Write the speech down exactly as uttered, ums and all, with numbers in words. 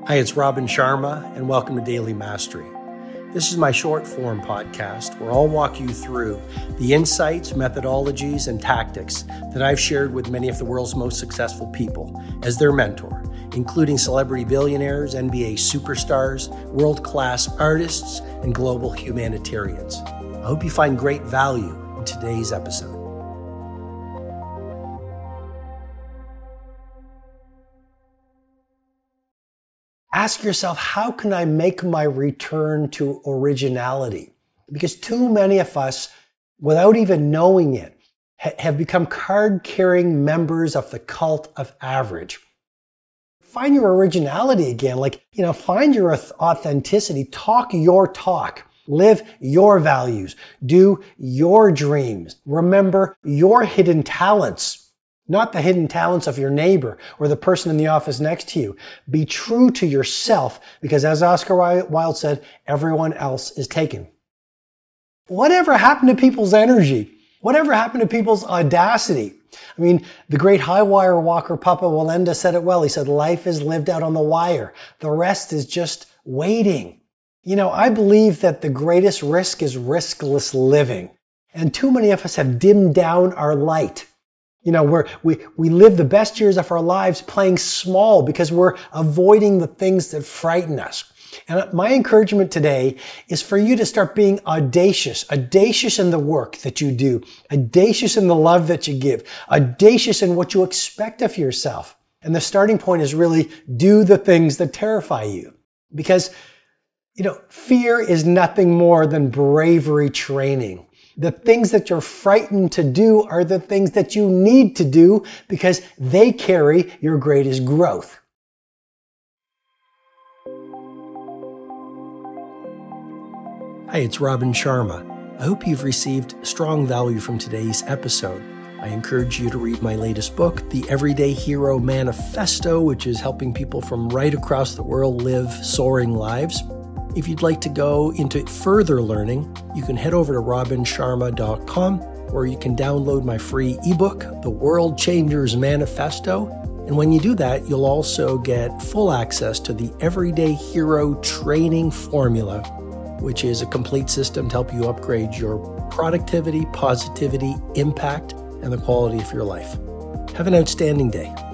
Hi, it's Robin Sharma, and welcome to Daily Mastery. This is my short form podcast where I'll walk you through the insights, methodologies, and tactics that I've shared with many of the world's most successful people as their mentor, including celebrity billionaires, N B A superstars, world-class artists, and global humanitarians. I hope you find great value in today's episode. Ask yourself, how can I make my return to originality? Because too many of us, without even knowing it, ha- have become card-carrying members of the cult of average. Find your originality again, like, you know, find your authenticity, talk your talk, live your values, do your dreams, remember your hidden talents. Not the hidden talents of your neighbor or the person in the office next to you. Be true to yourself because, as Oscar Wilde said, everyone else is taken. Whatever happened to people's energy? Whatever happened to people's audacity? I mean, the great high wire walker Papa Wallenda said it well. He said, life is lived out on the wire. The rest is just waiting. You know, I believe that the greatest risk is riskless living. And too many of us have dimmed down our light. You know, we're, we, we live the best years of our lives playing small because we're avoiding the things that frighten us. And my encouragement today is for you to start being audacious, audacious in the work that you do, audacious in the love that you give, audacious in what you expect of yourself. And the starting point is really do the things that terrify you. Because, you know, fear is nothing more than bravery training. The things that you're frightened to do are the things that you need to do because they carry your greatest growth. Hi, it's Robin Sharma. I hope you've received strong value from today's episode. I encourage you to read my latest book, The Everyday Hero Manifesto, which is helping people from right across the world live soaring lives. If you'd like to go into further learning, you can head over to robin sharma dot com, where you can download my free ebook, The World Changers Manifesto. And when you do that, you'll also get full access to the Everyday Hero Training Formula, which is a complete system to help you upgrade your productivity, positivity, impact, and the quality of your life. Have an outstanding day.